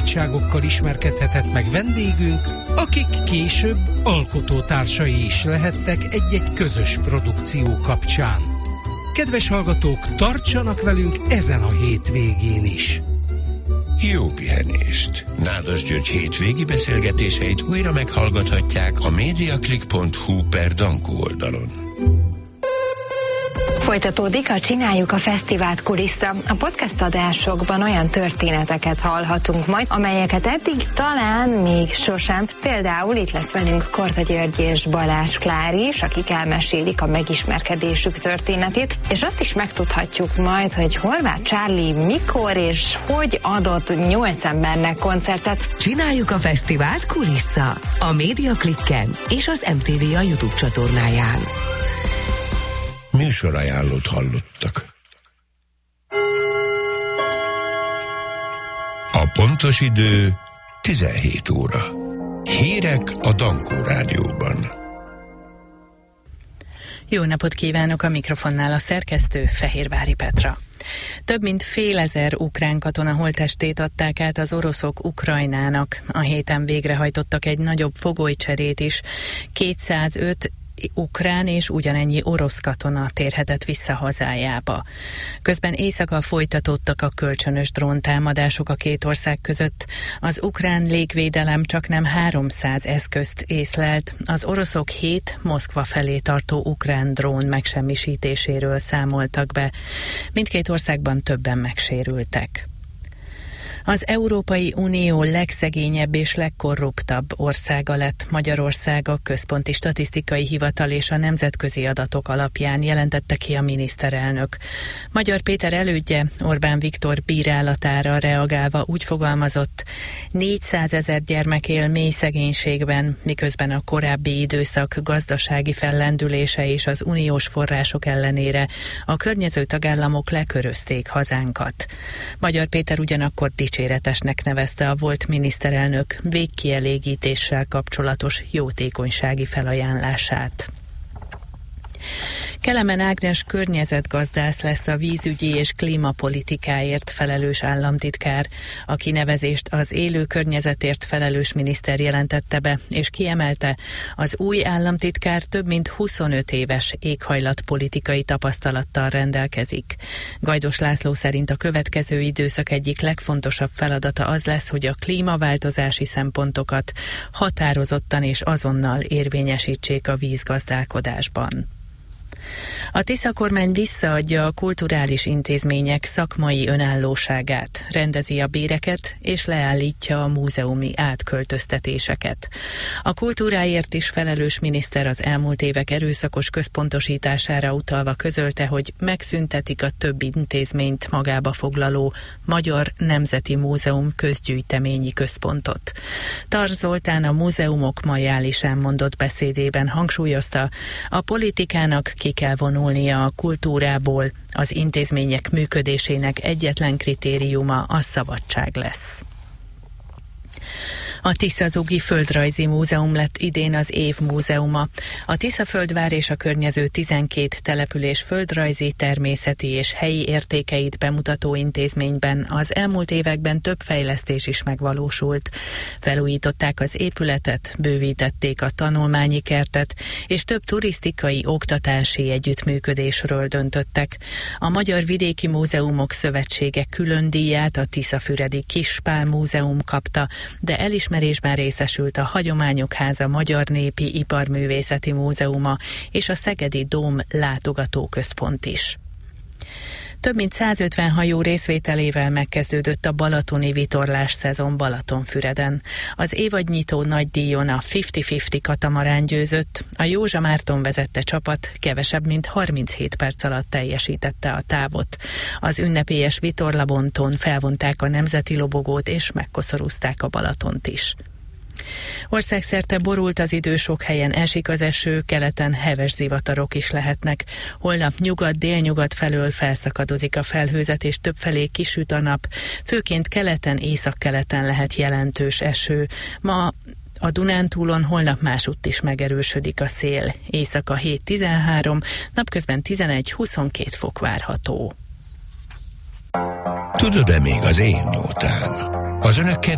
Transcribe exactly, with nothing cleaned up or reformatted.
sajátságokkal ismerkedhetett meg vendégünk, akik később alkotótársai is lehettek egy-egy közös produkció kapcsán. Kedves hallgatók, tartsanak velünk ezen a hétvégén is! Jó pihenést! Nádas György hétvégi beszélgetéseit újra meghallgathatják a mediaclick pont hu per Dankó oldalon. Folytatódik a Csináljuk a Fesztivált kulissza. A podcast adásokban olyan történeteket hallhatunk majd, amelyeket eddig talán még sosem. Például itt lesz velünk Korda György és Balázs Klár is, akik elmesélik a megismerkedésük történetét, és azt is megtudhatjuk majd, hogy Horváth Charlie mikor és hogy adott nyolc embernek koncertet. Csináljuk a Fesztivált kulissza a Mediaclicken és az em té vé a YouTube csatornáján. Műsorajánlót hallottak. A pontos idő tizenhét óra. Hírek a Dankó Rádióban. Jó napot kívánok, a mikrofonnál a szerkesztő Fehérvári Petra. Több mint fél ezer ukrán katona holttestét adták át az oroszok Ukrajnának. A héten végrehajtottak egy nagyobb fogolycserét is. kétszázöt ukrán és ugyanennyi orosz katona térhetett vissza hazájába. Közben éjszaka folytatódtak a kölcsönös dróntámadások a két ország között. Az ukrán légvédelem csaknem háromszáz eszközt észlelt, az oroszok hét Moszkva felé tartó ukrán drón megsemmisítéséről számoltak be. Mindkét országban többen megsérültek. Az Európai Unió legszegényebb és legkorruptabb országa lett Magyarország, a Központi Statisztikai Hivatal és a nemzetközi adatok alapján jelentette ki a miniszterelnök. Magyar Péter elődje Orbán Viktor bírálatára reagálva úgy fogalmazott: négyszázezer gyermek él mély szegénységben, miközben a korábbi időszak gazdasági fellendülése és az uniós források ellenére a környező tagállamok lekörözték hazánkat. Magyar Péter ugyanakkor dicséretesnek nevezte a volt miniszterelnök végkielégítéssel kapcsolatos jótékonysági felajánlását. Kelemen Ágnes környezetgazdász lesz a vízügyi és klímapolitikáért felelős államtitkár. A kinevezést az élő környezetért felelős miniszter jelentette be, és kiemelte, az új államtitkár több mint huszonöt éves éghajlatpolitikai tapasztalattal rendelkezik. Gajdos László szerint a következő időszak egyik legfontosabb feladata az lesz, hogy a klímaváltozási szempontokat határozottan és azonnal érvényesítsék a vízgazdálkodásban. A Tisza kormány visszaadja a kulturális intézmények szakmai önállóságát, rendezi a béreket és leállítja a múzeumi átköltöztetéseket. A kultúráért is felelős miniszter az elmúlt évek erőszakos központosítására utalva közölte, hogy megszüntetik a több intézményt magába foglaló Magyar Nemzeti Múzeum közgyűjteményi központot. Tarts Zoltán a Múzeumok Majálisán mondott beszédében hangsúlyozta, a politikának ki kell vonulnia a kultúrából, az intézmények működésének egyetlen kritériuma a szabadság lesz. A Tiszazugi Földrajzi Múzeum lett idén az év múzeuma. A Tiszaföldvár és a környező tizenkét település földrajzi, természeti és helyi értékeit bemutató intézményben az elmúlt években több fejlesztés is megvalósult. Felújították az épületet, bővítették a tanulmányi kertet, és több turisztikai, oktatási együttműködésről döntöttek. A Magyar Vidéki Múzeumok Szövetsége külön díját a Tiszafüredi Kispál Múzeum kapta, de elismerésben részesült a Hagyományok Háza Magyar Népi Iparművészeti Múzeuma és a Szegedi Dóm Látogatóközpont is. Több mint százötven hajó részvételével megkezdődött a balatoni vitorlás szezon Balatonfüreden. Az évadnyitó nagydíjon a ötven-ötven katamarán győzött, a Józsa Márton vezette csapat kevesebb mint harminchét perc alatt teljesítette a távot. Az ünnepélyes vitorlabonton felvonták a nemzeti lobogót és megkoszorúzták a Balatont is. Országszerte borult az idő, sok helyen esik az eső, keleten heves zivatarok is lehetnek. Holnap nyugat-délnyugat felől felszakadozik a felhőzet, és többfelé kisüt a nap, főként keleten, északkeleten lehet jelentős eső. Ma a Dunántúlon, holnap másutt is megerősödik a szél. Éjszaka hét-tizenhárom, napközben tizenegy-huszonkét fok várható. Tudod-e még az én nótám? Az önök